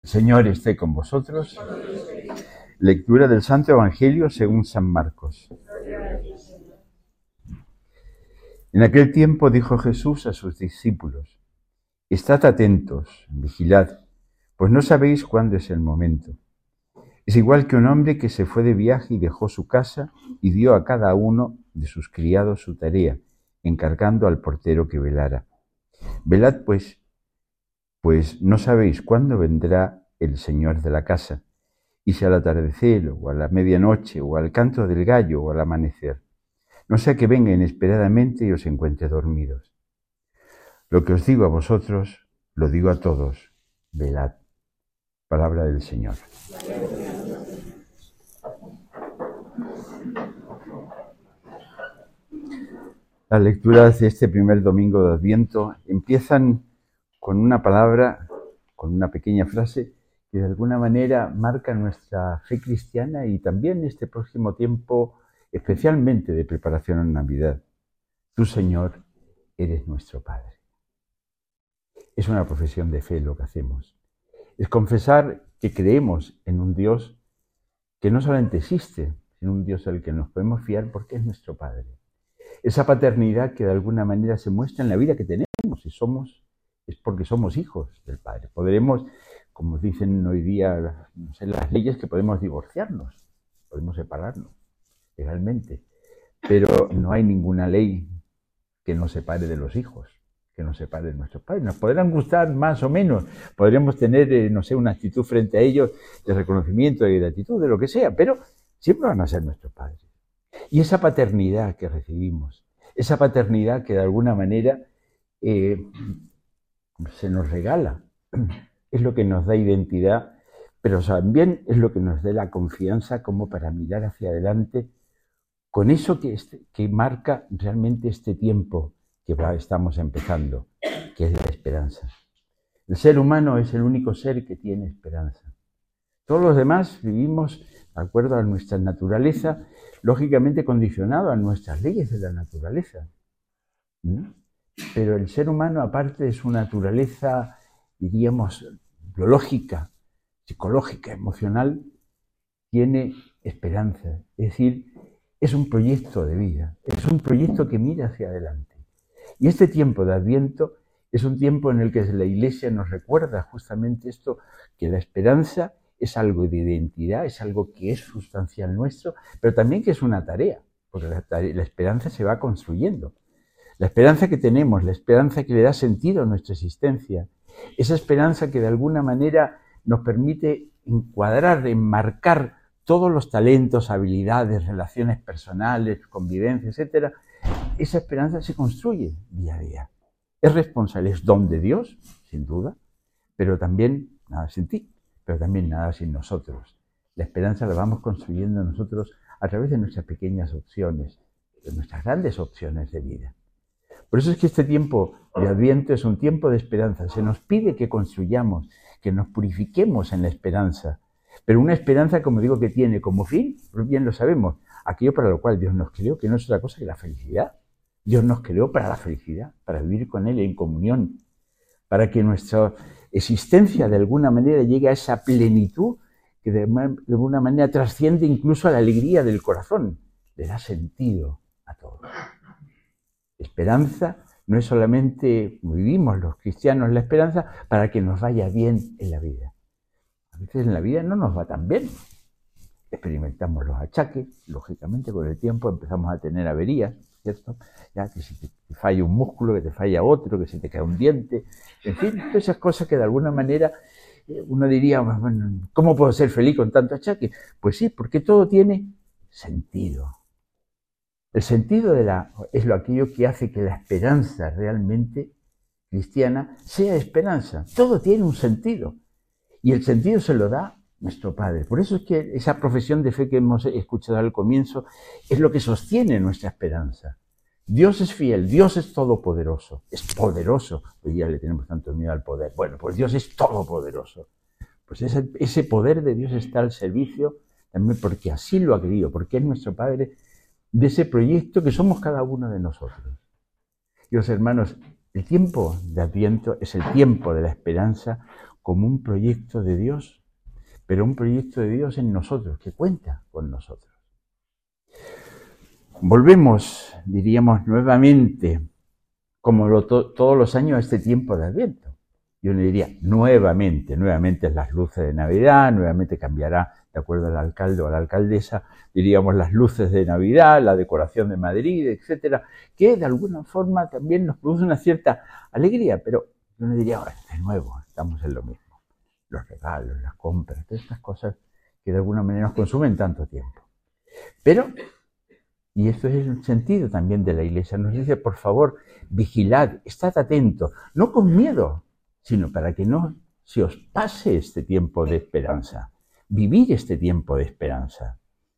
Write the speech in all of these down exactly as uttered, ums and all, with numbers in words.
Señor esté con vosotros. Lectura del Santo Evangelio según San Marcos. En aquel tiempo dijo Jesús a sus discípulos: Estad atentos, vigilad, pues no sabéis cuándo es el momento. Es igual que un hombre que se fue de viaje y dejó su casa y dio a cada uno de sus criados su tarea, encargando al portero que velara. Velad pues, pues no sabéis cuándo vendrá el Señor de la casa, y si al atardecer, o a la medianoche, o al canto del gallo, o al amanecer. No sea que venga inesperadamente y os encuentre dormidos. Lo que os digo a vosotros, lo digo a todos: velad. Palabra del Señor. Las lecturas de este primer domingo de Adviento empiezan con una palabra, con una pequeña frase que de alguna manera marca nuestra fe cristiana y también este próximo tiempo, especialmente de preparación a Navidad. Tú, Señor, eres nuestro Padre. Es una profesión de fe lo que hacemos. Es confesar que creemos en un Dios que no solamente existe, sino un Dios al que nos podemos fiar porque es nuestro Padre. Esa paternidad que de alguna manera se muestra en la vida que tenemos y somos, es porque somos hijos del Padre. Podremos, como dicen hoy día, no sé, las leyes, que podemos divorciarnos, podemos separarnos legalmente, pero no hay ninguna ley que nos separe de los hijos, que nos separe de nuestros padres. Nos podrán gustar más o menos, podríamos tener, eh, no sé, una actitud frente a ellos de reconocimiento, de gratitud, de lo que sea, pero siempre van a ser nuestros padres. Y esa paternidad que recibimos, esa paternidad que de alguna manera eh, se nos regala, es lo que nos da identidad, pero también es lo que nos da la confianza como para mirar hacia adelante con eso que, este, que marca realmente este tiempo que va, estamos empezando, que es la esperanza. El ser humano es el único ser que tiene esperanza. Todos los demás vivimos de acuerdo a nuestra naturaleza, lógicamente condicionado a nuestras leyes de la naturaleza. ¿no? Pero el ser humano, aparte de su naturaleza, diríamos, biológica, psicológica, emocional, tiene esperanza. Es decir, es un proyecto de vida, es un proyecto que mira hacia adelante. Y este tiempo de Adviento es un tiempo en el que la Iglesia nos recuerda justamente esto, que la esperanza es algo de identidad, es algo que es sustancial nuestro, pero también que es una tarea, porque la, tarea, la esperanza se va construyendo. La esperanza que tenemos, la esperanza que le da sentido a nuestra existencia, esa esperanza que de alguna manera nos permite encuadrar, enmarcar todos los talentos, habilidades, relaciones personales, convivencia, etcétera, esa esperanza se construye día a día. Es responsable, es don de Dios, sin duda, pero también nada sin ti, pero también nada sin nosotros. La esperanza la vamos construyendo nosotros a través de nuestras pequeñas opciones, de nuestras grandes opciones de vida. Por eso es que este tiempo de Adviento es un tiempo de esperanza. Se nos pide que construyamos, que nos purifiquemos en la esperanza. Pero una esperanza, como digo, que tiene como fin, bien lo sabemos, aquello para lo cual Dios nos creó, que no es otra cosa que la felicidad. Dios nos creó para la felicidad, para vivir con Él en comunión, para que nuestra existencia de alguna manera llegue a esa plenitud que de alguna manera trasciende incluso a la alegría del corazón, le da sentido a todo. Esperanza no es solamente, como vivimos los cristianos, la esperanza para que nos vaya bien en la vida. A veces en la vida no nos va tan bien. Experimentamos los achaques, lógicamente con el tiempo empezamos a tener averías, ¿cierto? Ya que si te falla un músculo, que te falla otro, que se te cae un diente, en fin, todas esas cosas que de alguna manera uno diría, bueno, ¿cómo puedo ser feliz con tanto achaque? Pues sí, porque todo tiene sentido. El sentido de la, es lo aquello que hace que la esperanza realmente cristiana sea esperanza. Todo tiene un sentido. Y el sentido se lo da nuestro Padre. Por eso es que esa profesión de fe que hemos escuchado al comienzo es lo que sostiene nuestra esperanza. Dios es fiel, Dios es todopoderoso, es poderoso. Hoy ya le tenemos tanto miedo al poder. Bueno, pues Dios es todopoderoso. Pues ese, ese poder de Dios está al servicio también porque así lo ha querido, porque es nuestro Padre, de ese proyecto que somos cada uno de nosotros. Y los hermanos, el tiempo de Adviento es el tiempo de la esperanza como un proyecto de Dios, pero un proyecto de Dios en nosotros, que cuenta con nosotros. Volvemos, diríamos nuevamente, como lo to todos los años, a este tiempo de Adviento. Yo le diría nuevamente, nuevamente las luces de Navidad, nuevamente cambiará de acuerdo al alcalde o a la alcaldesa, diríamos las luces de Navidad, la decoración de Madrid, etcétera, que de alguna forma también nos produce una cierta alegría, pero yo le diría, bueno, de nuevo, estamos en lo mismo. Los regalos, las compras, todas estas cosas que de alguna manera nos consumen tanto tiempo. Pero, y esto es el sentido también de la Iglesia, nos dice, por favor, vigilad, estad atentos, no con miedo, sino para que no se os pase este tiempo de esperanza. Vivir este tiempo de esperanza.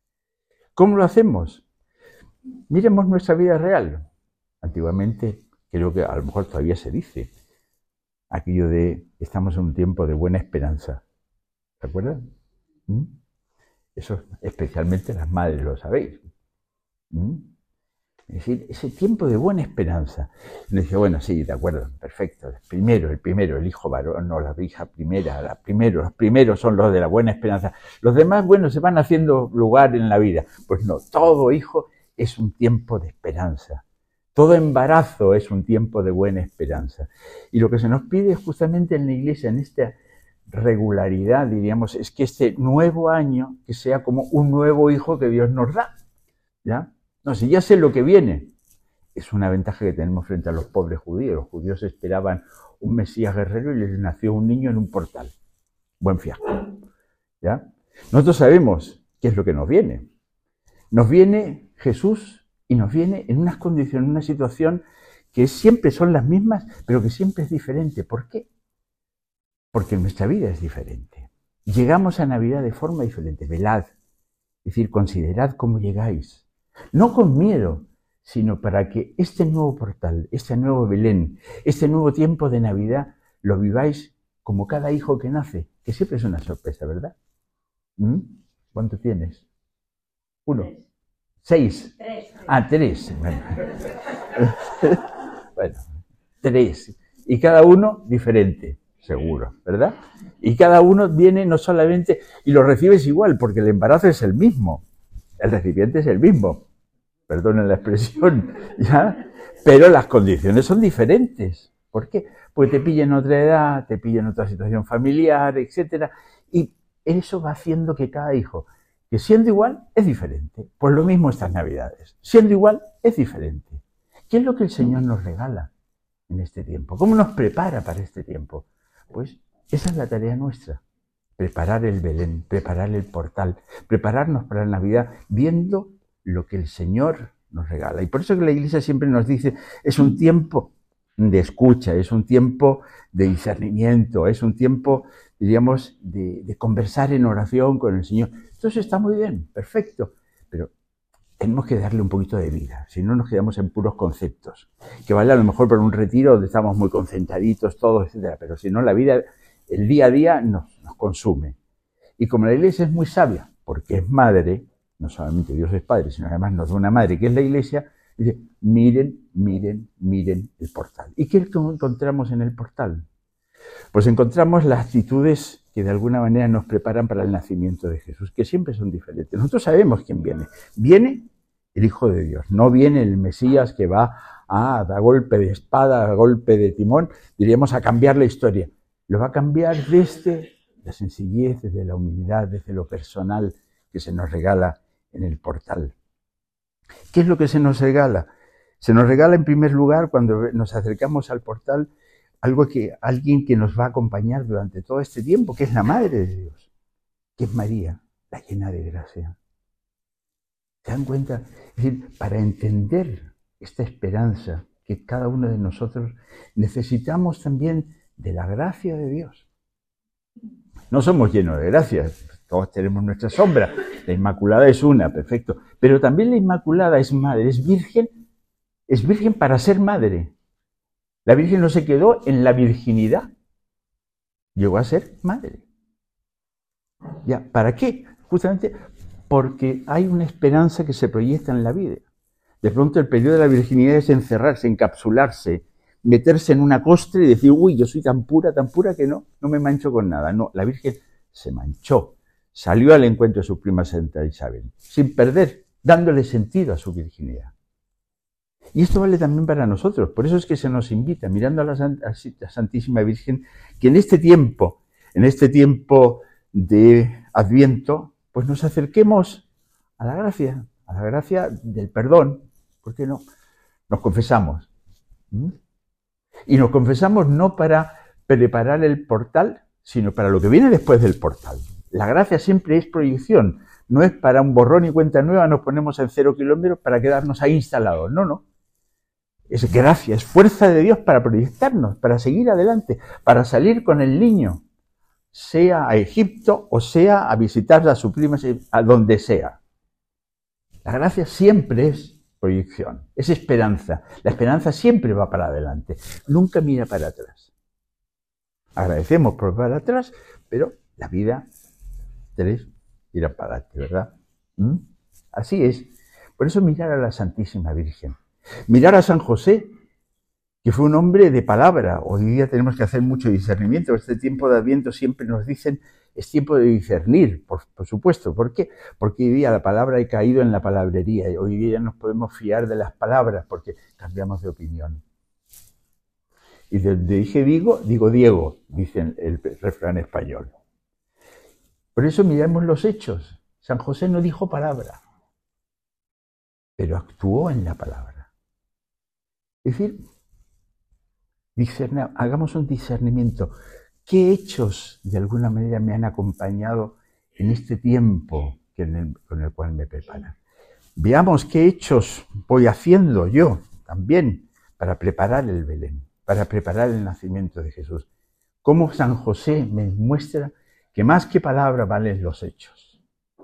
¿Cómo lo hacemos? Miremos nuestra vida real. Antiguamente, creo que a lo mejor todavía se dice, aquello de estamos en un tiempo de buena esperanza. ¿Se acuerdan? ¿Mm? Eso especialmente las madres lo sabéis. ¿Mm? Es decir, ese tiempo de buena esperanza. Y le dije, bueno, sí, de acuerdo, perfecto. El primero, el primero, el hijo varón, no, la hija primera, la primero, los primeros son los de la buena esperanza. Los demás, bueno, se van haciendo lugar en la vida. Pues no, todo hijo es un tiempo de esperanza. Todo embarazo es un tiempo de buena esperanza. Y lo que se nos pide justamente en la Iglesia, en esta regularidad, diríamos, es que este nuevo año, que sea como un nuevo hijo que Dios nos da. ¿Ya? No, si ya sé lo que viene, es una ventaja que tenemos frente a los pobres judíos. Los judíos esperaban un Mesías guerrero y les nació un niño en un portal. Buen fiasco. ¿Ya? Nosotros sabemos qué es lo que nos viene. Nos viene Jesús y nos viene en unas condiciones, en una situación que siempre son las mismas, pero que siempre es diferente. ¿Por qué? Porque nuestra vida es diferente. Llegamos a Navidad de forma diferente. Velad, es decir, considerad cómo llegáis. No con miedo, sino para que este nuevo portal, este nuevo Belén, este nuevo tiempo de Navidad, lo viváis como cada hijo que nace, que siempre es una sorpresa, ¿verdad? ¿Mm? ¿Cuánto tienes? Uno. Tres. Seis. Tres. Ah, tres. Bueno. Bueno, tres. Y cada uno diferente, seguro, ¿verdad? Y cada uno viene no solamente, y lo recibes igual, porque el embarazo es el mismo. El recipiente es el mismo, perdonen la expresión, ¿ya? Pero las condiciones son diferentes. ¿Por qué? Porque te pilla en otra edad, te pilla en otra situación familiar, etcétera. Y eso va haciendo que cada hijo, que siendo igual, es diferente. Pues lo mismo estas Navidades. Siendo igual, es diferente. ¿Qué es lo que el Señor nos regala en este tiempo? ¿Cómo nos prepara para este tiempo? Pues esa es la tarea nuestra. Preparar el Belén, preparar el portal, prepararnos para la Navidad, viendo lo que el Señor nos regala. Y por eso que la Iglesia siempre nos dice, es un tiempo de escucha, es un tiempo de discernimiento, es un tiempo, diríamos, de, de conversar en oración con el Señor. Entonces está muy bien, perfecto, pero tenemos que darle un poquito de vida, si no nos quedamos en puros conceptos, que vale a lo mejor para un retiro donde estamos muy concentraditos todos, etcétera, pero si no la vida, el día a día nos, nos consume. Y como la Iglesia es muy sabia, porque es madre, no solamente Dios es Padre, sino además nos da una madre que es la Iglesia, dice, miren, miren, miren el portal. ¿Y qué es lo que encontramos en el portal? Pues encontramos las actitudes que de alguna manera nos preparan para el nacimiento de Jesús, que siempre son diferentes. Nosotros sabemos quién viene. Viene el Hijo de Dios, no viene el Mesías que va a dar golpe de espada, a golpe de timón, diríamos a cambiar la historia. Lo va a cambiar desde la sencillez, desde la humildad, desde lo personal que se nos regala en el portal. ¿Qué es lo que se nos regala? Se nos regala en primer lugar, cuando nos acercamos al portal, algo que, alguien que nos va a acompañar durante todo este tiempo, que es la Madre de Dios, que es María, la llena de gracia. ¿Se dan cuenta? Es decir, para entender esta esperanza que cada uno de nosotros necesitamos también de la gracia de Dios. No somos llenos de gracia, todos tenemos nuestra sombra. La Inmaculada es una, perfecto. Pero también la Inmaculada es madre, es virgen, es virgen para ser madre. La Virgen no se quedó en la virginidad, llegó a ser madre. ¿Ya? ¿Para qué? Justamente porque hay una esperanza que se proyecta en la vida. De pronto el periodo de la virginidad es encerrarse, encapsularse, meterse en una costra y decir, uy, yo soy tan pura, tan pura que no, no me mancho con nada. No, la Virgen se manchó, salió al encuentro de su prima Santa Isabel, sin perder, dándole sentido a su virginidad. Y esto vale también para nosotros, por eso es que se nos invita, mirando a la, a la Santísima Virgen, que en este tiempo, en este tiempo de Adviento, pues nos acerquemos a la gracia, a la gracia del perdón. ¿Por qué no? Nos confesamos. ¿Mm? Y nos confesamos no para preparar el portal, sino para lo que viene después del portal. La gracia siempre es proyección, no es para un borrón y cuenta nueva, nos ponemos en cero kilómetros para quedarnos ahí instalados. No, no. Es gracia, es fuerza de Dios para proyectarnos, para seguir adelante, para salir con el niño, sea a Egipto o sea a visitar a su prima, a donde sea. La gracia siempre es proyección, es esperanza. La esperanza siempre va para adelante, nunca mira para atrás. Agradecemos por para atrás, pero la vida tres irá para adelante, ¿verdad? ¿Mm? Así es. Por eso mirar a la Santísima Virgen. Mirar a San José, que fue un hombre de palabra. Hoy día tenemos que hacer mucho discernimiento. Este tiempo de Adviento siempre nos dicen, es tiempo de discernir, por, por supuesto. ¿Por qué? Porque hoy día la palabra ha caído en la palabrería y hoy día nos podemos fiar de las palabras porque cambiamos de opinión. Y desde dije digo, digo Diego, dice el, el refrán español. Por eso miramos los hechos. San José no dijo palabra, pero actuó en la palabra. Es decir, discerna, hagamos un discernimiento. ¿Qué hechos de alguna manera me han acompañado en este tiempo que en el, con el cual me preparan? Veamos qué hechos voy haciendo yo también para preparar el Belén, para preparar el nacimiento de Jesús. Cómo San José me muestra que más que palabras valen los hechos.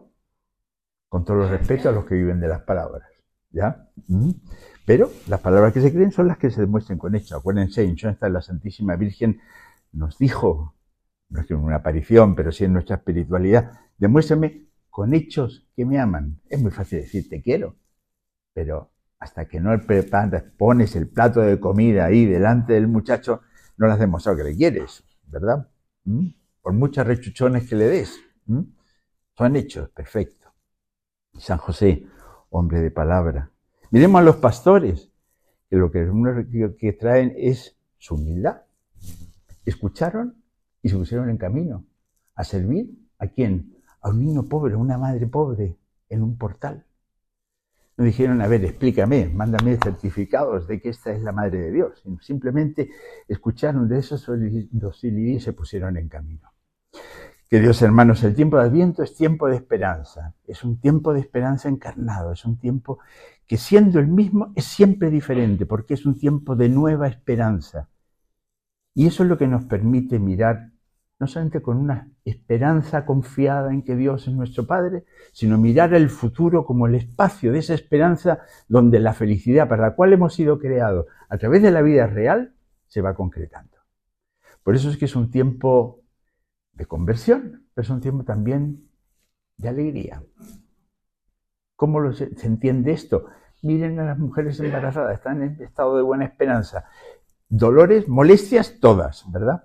Con todo el respeto a los que viven de las palabras, ¿ya? ¿Mm? Pero las palabras que se creen son las que se demuestran con hechos. Acuérdense, en Schoenstatt la Santísima Virgen nos dijo, no es en una aparición, pero sí en nuestra espiritualidad, demuéstrame con hechos que me aman. Es muy fácil decir te quiero, pero hasta que no preparas, pones el plato de comida ahí delante del muchacho, no le has demostrado que le quieres, ¿verdad? ¿Mm? Por muchas rechuchones que le des. ¿Mm? Son hechos, perfecto. San José, hombre de palabra. Miremos a los pastores, que lo que, que traen es su humildad. Escucharon y se pusieron en camino. ¿A servir? ¿A quién? A un niño pobre, a una madre pobre, en un portal. No dijeron, a ver, explícame, mándame certificados de que esta es la Madre de Dios. Simplemente escucharon de esa docilidad y se pusieron en camino. Queridos hermanos, el tiempo de Adviento es tiempo de esperanza. Es un tiempo de esperanza encarnado. Es un tiempo que siendo el mismo es siempre diferente porque es un tiempo de nueva esperanza. Y eso es lo que nos permite mirar no solamente con una esperanza confiada en que Dios es nuestro Padre, sino mirar el futuro como el espacio de esa esperanza donde la felicidad para la cual hemos sido creados a través de la vida real se va concretando. Por eso es que es un tiempo de conversión, pero es un tiempo también de alegría. ¿Cómo lo se, se entiende esto? Miren a las mujeres embarazadas, están en estado de buena esperanza. Dolores, molestias, todas, ¿verdad?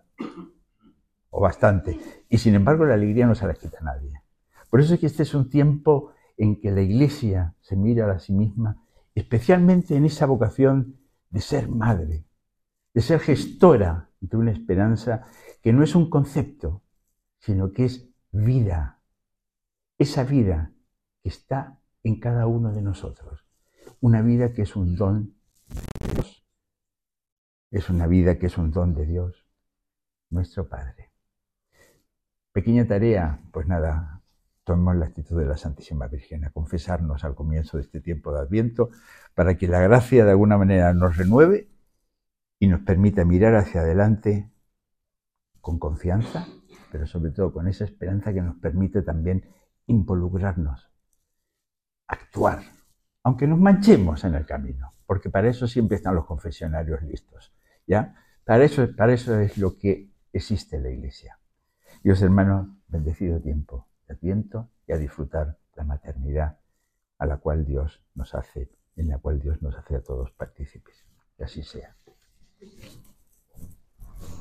O bastante. Y sin embargo la alegría no se la quita a nadie. Por eso es que este es un tiempo en que la Iglesia se mira a sí misma, especialmente en esa vocación de ser madre, de ser gestora de una esperanza que no es un concepto, sino que es vida. Esa vida que está en cada uno de nosotros. Una vida que es un don de Dios. Es una vida que es un don de Dios, nuestro Padre. Pequeña tarea, pues nada, tomemos la actitud de la Santísima Virgen a confesarnos al comienzo de este tiempo de Adviento para que la gracia de alguna manera nos renueve y nos permita mirar hacia adelante con confianza, pero sobre todo con esa esperanza que nos permite también involucrarnos, actuar, aunque nos manchemos en el camino, porque para eso siempre están los confesionarios listos, ¿ya? Para eso, para eso es lo que existe la Iglesia. Dios, hermanos, bendecido tiempo de Adviento y a disfrutar la maternidad a la cual Dios nos hace, en la cual Dios nos hace a todos partícipes. Que así sea.